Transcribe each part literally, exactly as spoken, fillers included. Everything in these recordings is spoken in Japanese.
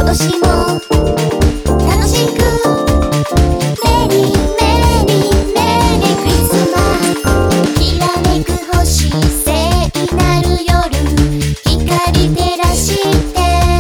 年も楽しくメリーメリーメリークリスマス。きらめく星聖なる夜光照らして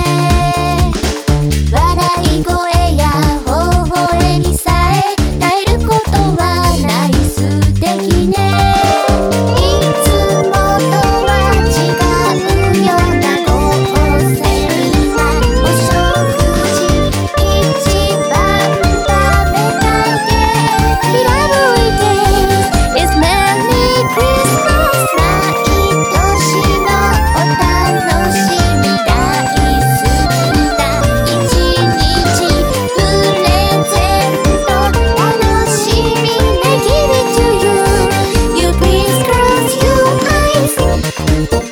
笑い声や微笑みさえ絶えることはない素敵ね。いつもとは違うような豪勢なお食事一番食べたいきらめいて It's Merry Christmas 毎年のお楽しみ大好きな一日プレゼント楽しみね Give it to you You please close your eyes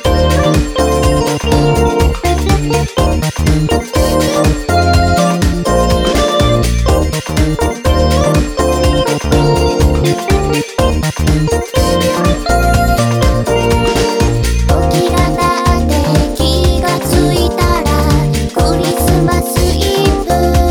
起きらなって気がついたらクリスマスイブ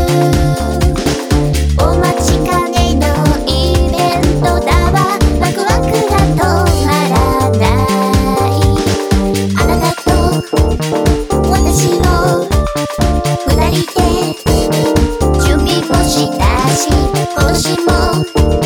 お待ちかねのイベントだわワクワクが止まらないあなたと私の二人で準備をしたし今年も